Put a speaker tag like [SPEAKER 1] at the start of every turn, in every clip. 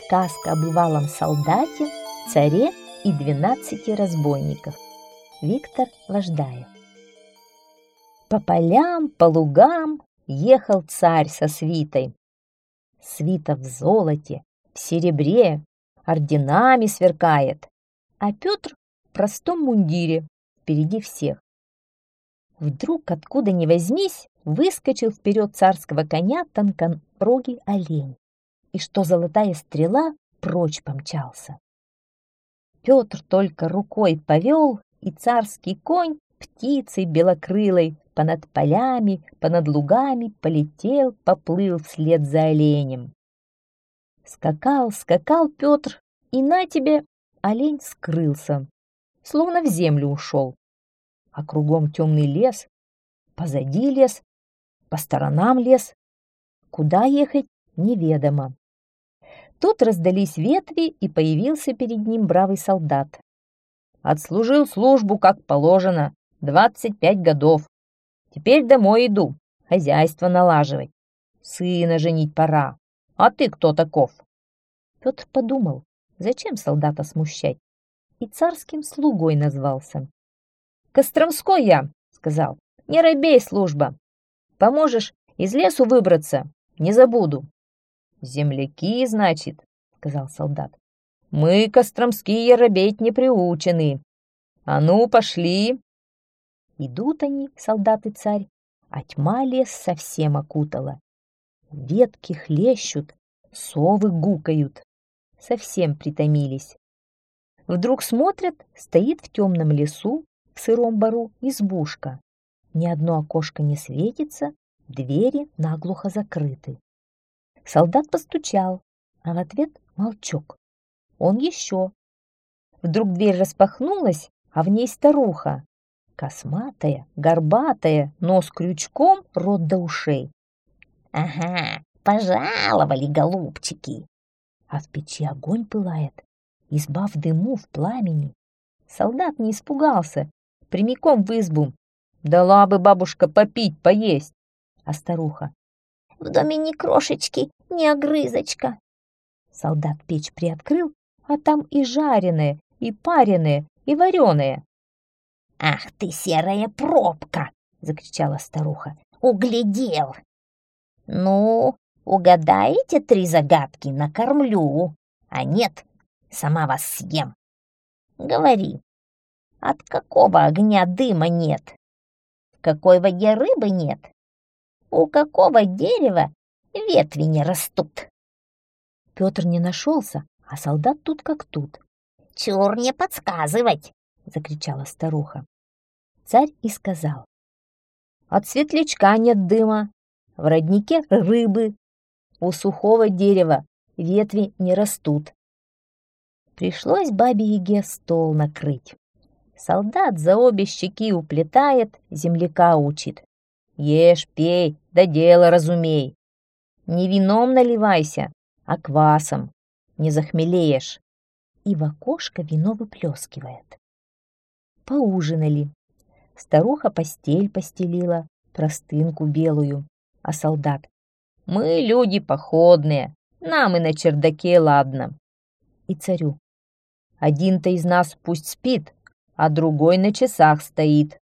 [SPEAKER 1] Сказка о бывалом солдате, царе и 12 разбойниках. Виктор Вождаев. По полям, по лугам ехал царь со свитой. Свита в золоте, в серебре, орденами сверкает, а Петр в простом мундире, впереди всех. Вдруг, откуда ни возьмись, выскочил вперед царского коня тонкорогий олень, и что золотая стрела прочь помчался. Петр только рукой повел, и царский конь птицей белокрылой понад полями, понад лугами полетел, поплыл вслед за оленем. Скакал, скакал Петр, и на тебе олень скрылся, словно в землю ушел. А кругом темный лес, позади лес, по сторонам лес. Куда ехать, неведомо. Тут раздались ветви, и появился перед ним бравый солдат. Отслужил службу, как положено, 25 годов. Теперь домой иду, хозяйство налаживать. Сына женить пора. А ты кто таков? Петр подумал, зачем солдата смущать, и царским слугой назвался. «Костромской я», — сказал, — «не робей, служба. Поможешь из лесу выбраться, не забуду». «Земляки, значит», — сказал солдат. «Мы, костромские, робеть не приучены. А ну, пошли». Идут они, солдат и царь, а тьма лес совсем окутала. Ветки хлещут, совы гукают. Совсем притомились. Вдруг смотрят, стоит в темном лесу, в сыром бору, избушка. Ни одно окошко не светится, двери наглухо закрыты. Солдат постучал, а в ответ молчок. Он еще. Вдруг дверь распахнулась, а в ней старуха. Косматая, горбатая, нос крючком, рот до ушей. «Ага, пожаловали, голубчики!» А в печи огонь пылает, изба в дыму, в пламени. Солдат не испугался, прямиком в избу. «Дала бы бабушка попить, поесть!» А старуха: «В доме ни крошечки, ни огрызочка!» Солдат печь приоткрыл, а там и жареное, и пареное, и вареное. «Ах ты, серая пробка!» — закричала старуха. «Углядел!» «Ну, угадаете 3 загадки, накормлю, а нет, сама вас съем. Говори, от какого огня дыма нет? В какой воде рыбы нет? У какого дерева ветви не растут?» Петр не нашелся, а солдат тут как тут. «Чур не подсказывать!» — закричала старуха. Царь и сказал: «От светлячка нет дыма, в роднике рыбы, у сухого дерева ветви не растут». Пришлось бабе-яге стол накрыть. Солдат за обе щеки уплетает, земляка учит: «Ешь, пей, да дело разумей. Не вином наливайся, а квасом, не захмелеешь». И в окошко вино выплескивает. Поужинали. Старуха постель постелила, простынку белую, а солдат: «Мы люди походные, нам и на чердаке ладно». И царю: «Один-то из нас пусть спит, а другой на часах стоит».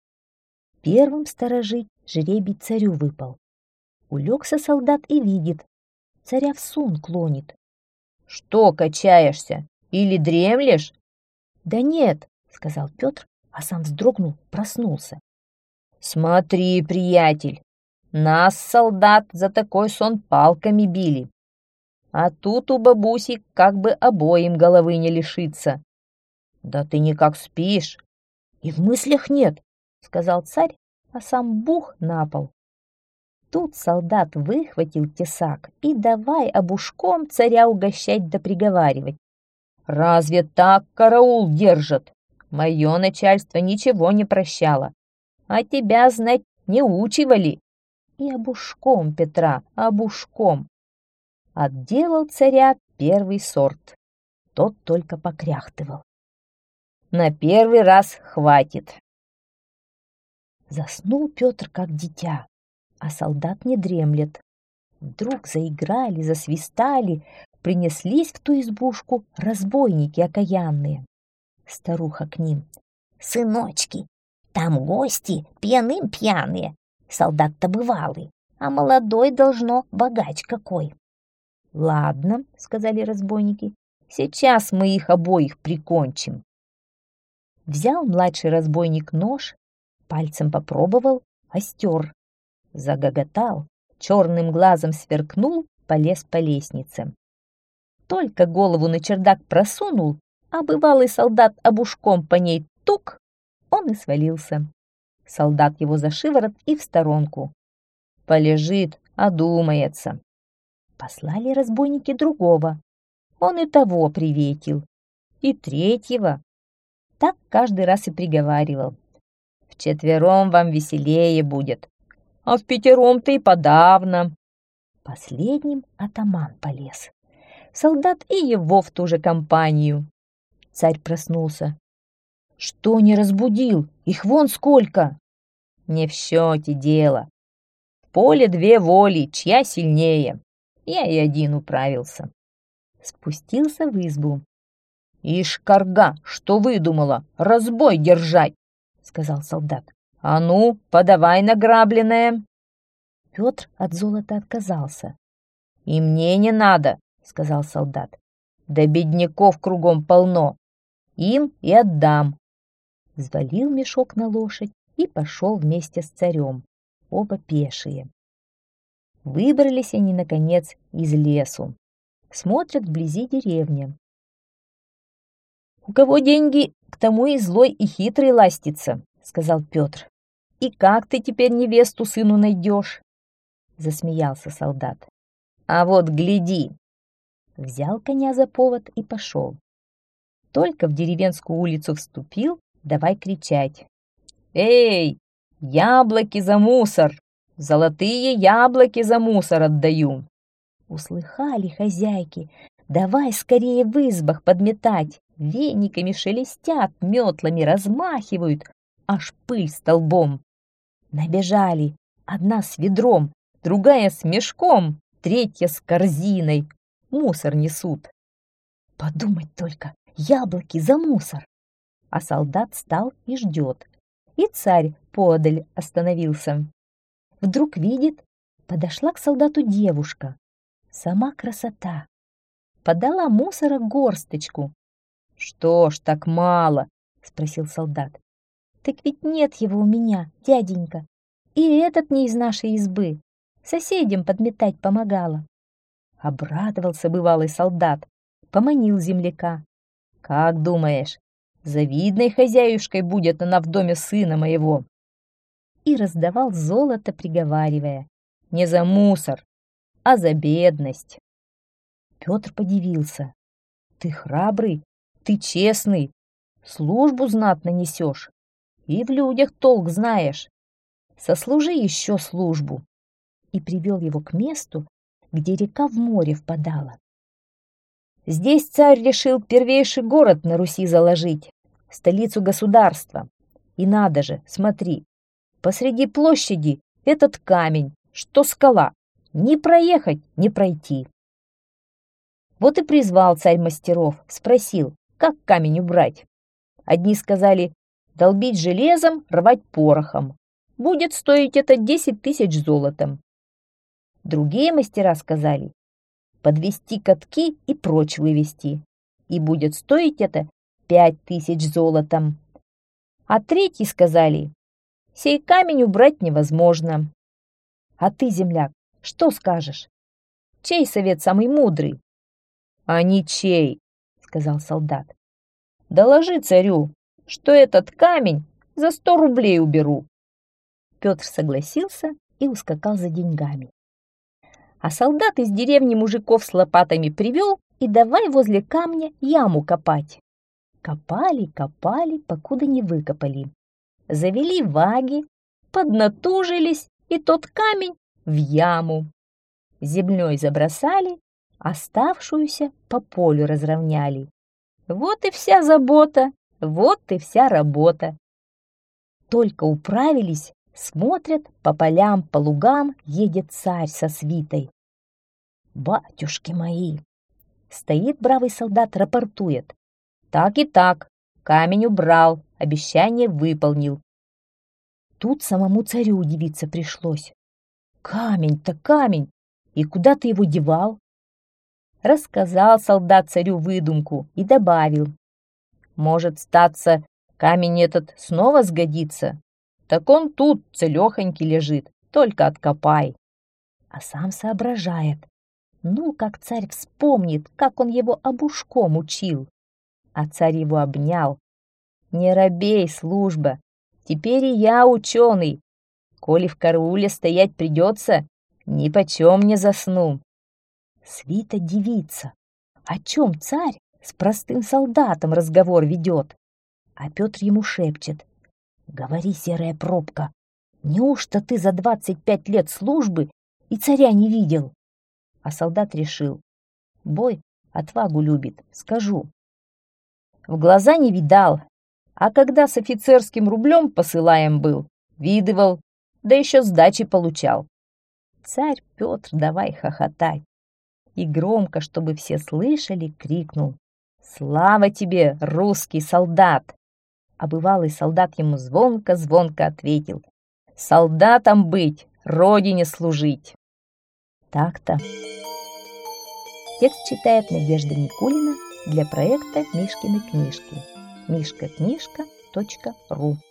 [SPEAKER 1] Первым сторожить жребий царю выпал. Улегся солдат и видит, царя в сон клонит. «Что качаешься? Или дремлешь?» «Да нет», — сказал Петр, а сам вздрогнул, проснулся. «Смотри, приятель, нас, солдат, за такой сон палками били. А тут у бабуси как бы обоим головы не лишиться. Да ты никак спишь». «И в мыслях нет», — сказал царь, а сам бух на пол. Тут солдат выхватил тесак и давай обушком царя угощать да приговаривать: «Разве так караул держат? Мое начальство ничего не прощало, а тебя, знать, не учивали». И обушком Петра, обушком. Отделал царя первый сорт. Тот только покряхтывал. На первый раз хватит. Заснул Петр как дитя, а солдат не дремлет. Вдруг заиграли, засвистали, принеслись в ту избушку разбойники окаянные. Старуха к ним: «Сыночки, там гости пьяным пьяные, солдат-то бывалый, а молодой должно богач какой». «Ладно», — сказали разбойники, — «сейчас мы их обоих прикончим». Взял младший разбойник нож, пальцем попробовал, остер. Загоготал, черным глазом сверкнул, полез по лестнице. Только голову на чердак просунул, а бывалый солдат обушком по ней тук, он и свалился. Солдат его за шиворот и в сторонку. Полежит, одумается. Послали разбойники другого. Он и того приветил. И третьего. Так каждый раз и приговаривал: «Вчетвером вам веселее будет, а впятером-то и подавно». Последним атаман полез. Солдат и его в ту же компанию. Царь проснулся. «Что не разбудил? Их вон сколько!» «Не в счете дело. В поле две воли, чья сильнее. Я и один управился». Спустился в избу. «Ишь, карга, что выдумала? Разбой держать!» — сказал солдат. «А ну, подавай награбленное!» Петр от золота отказался. «И мне не надо!» — сказал солдат. «Да бедняков кругом полно. Им и отдам». Взвалил мешок на лошадь и пошел вместе с царем, оба пешие. Выбрались они, наконец, из лесу. Смотрят вблизи деревня. «У кого деньги, к тому и злой и хитрый ластится», — сказал Петр. «И как ты теперь невесту сыну найдешь?» Засмеялся солдат. «А вот гляди!» Взял коня за повод и пошел. Только в деревенскую улицу вступил, давай кричать: «Эй, яблоки за мусор! Золотые яблоки за мусор отдаю!» Услыхали хозяйки: давай скорее в избах подметать, вениками шелестят, метлами размахивают, аж пыль столбом. Набежали, одна с ведром, другая с мешком, третья с корзиной, мусор несут. Подумать только, яблоки за мусор! А солдат стал и ждет. И царь поодаль остановился. Вдруг видит, подошла к солдату девушка. Сама красота. Подала мусора горсточку. «Что ж так мало?» — спросил солдат. «Так ведь нет его у меня, дяденька. И этот не из нашей избы. Соседям подметать помогала». Обрадовался бывалый солдат, поманил земляка. «Как думаешь, завидной хозяюшкой будет она в доме сына моего?» И раздавал золото, приговаривая: «Не за мусор, а за бедность». Петр подивился. «Ты храбрый, ты честный, службу знатно несешь и в людях толк знаешь. Сослужи еще службу». И привел его к месту, где река в море впадала. Здесь царь решил первейший город на Руси заложить, столицу государства. И надо же, смотри, посреди площади этот камень, что скала, ни проехать, ни пройти. Вот и призвал царь мастеров, спросил, как камень убрать. Одни сказали: долбить железом, рвать порохом. Будет стоить это 10 000 золотом. Другие мастера сказали: подвести катки и прочь вывести, и будет стоить это 5000 золотом. А третьи сказали: сей камень убрать невозможно. А ты, земляк, что скажешь? Чей совет самый мудрый? А ничей, сказал солдат. Доложи царю, что этот камень за 100 рублей уберу. Петр согласился и ускакал за деньгами. А солдат из деревни мужиков с лопатами привел и давай возле камня яму копать. Копали, копали, покуда не выкопали. Завели ваги, поднатужились, и тот камень в яму. Землей забросали, оставшуюся по полю разровняли. Вот и вся забота, вот и вся работа. Только управились, смотрят, по полям, по лугам едет царь со свитой. Батюшки мои, Стоит бравый солдат, рапортует. Так и так, камень убрал, обещание выполнил. Тут самому царю удивиться пришлось. Камень-то камень, и куда ты его девал? Рассказал солдат царю выдумку и добавил. Может, статься, камень этот снова сгодится? Так он тут целехонький лежит, только откопай. А сам соображает. Ну, как царь вспомнит, как он его обушком учил. А царь его обнял. Не робей, служба, теперь и я ученый. Коли в карауле стоять придется, нипочем не засну. Свита дивится, о чем царь с простым солдатом разговор ведет. А Петр ему шепчет. Говори, серая пробка, неужто ты за 25 лет службы и царя не видел? А солдат решил. Бой отвагу любит, скажу. В глаза не видал, а когда с офицерским рублем посылаем был, видывал, да еще сдачи получал. Царь Петр давай хохотать. И громко, чтобы все слышали, крикнул. Слава тебе, русский солдат! А бывалый солдат ему звонко-звонко ответил. Солдатом быть, родине служить. Так-то. Текст читает Надежда Никулина для проекта Мишкины книжки. mishkaknижка.ру